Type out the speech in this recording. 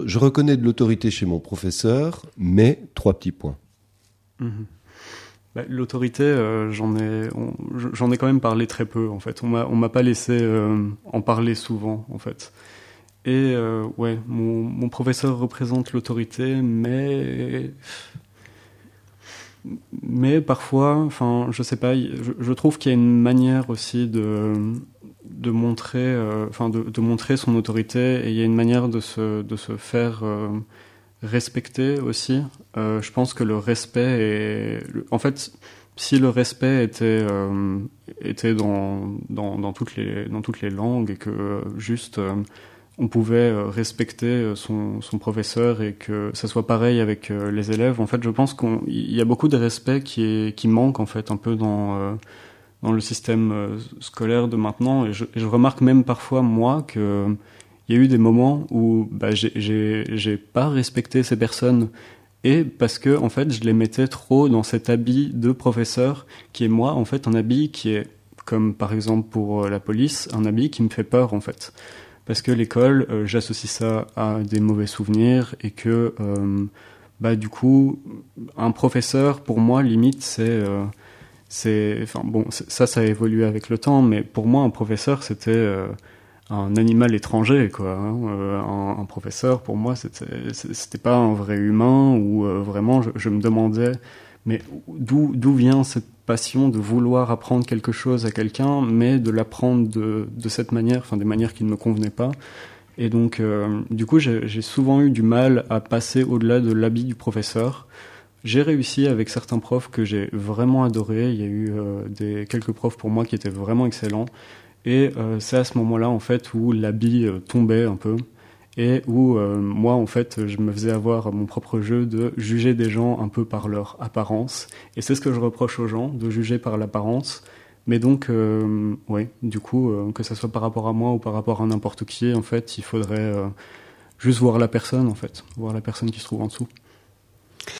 je reconnais de l'autorité chez mon professeur, mais 3 petits points. L'autorité, j'en ai quand même parlé très peu, en fait. On m'a pas laissé en parler souvent, en fait. Et ouais, mon professeur représente l'autorité, mais parfois, enfin, je sais pas, je trouve qu'il y a une manière aussi de montrer, de montrer son autorité, et il y a une manière de se faire respecter aussi. Je pense que le respect en fait, si le respect était dans toutes les langues, et que juste on pouvait respecter son professeur, et que ça soit pareil avec les élèves. En fait, je pense qu'il y a beaucoup de respect qui manque, en fait, un peu dans le système scolaire de maintenant. Et je remarque même parfois, moi, que il y a eu des moments où j'ai pas respecté ces personnes, et parce que en fait je les mettais trop dans cet habit de professeur, qui est, moi, en fait, un habit qui est, comme par exemple pour la police, un habit qui me fait peur, en fait. Parce que l'école, j'associe ça à des mauvais souvenirs, et que du coup, un professeur, pour moi, limite, ça a évolué avec le temps, mais pour moi, un professeur, c'était un animal étranger, quoi. Un professeur, pour moi, c'était pas un vrai humain, ou vraiment, je me demandais, mais d'où vient cette passion de vouloir apprendre quelque chose à quelqu'un, mais de l'apprendre de cette manière, enfin des manières qui ne me convenaient pas. Et donc, du coup, j'ai souvent eu du mal à passer au-delà de l'habit du professeur. J'ai réussi avec certains profs que j'ai vraiment adorés. Il y a eu quelques profs pour moi qui étaient vraiment excellents. Et c'est à ce moment-là, en fait, où l'habit tombait un peu, et où moi, en fait, je me faisais avoir mon propre jeu de juger des gens un peu par leur apparence. Et c'est ce que je reproche aux gens, de juger par l'apparence. Mais donc, ouais, du coup, que ça soit par rapport à moi ou par rapport à n'importe qui, en fait, il faudrait juste voir la personne, en fait, voir la personne qui se trouve en dessous.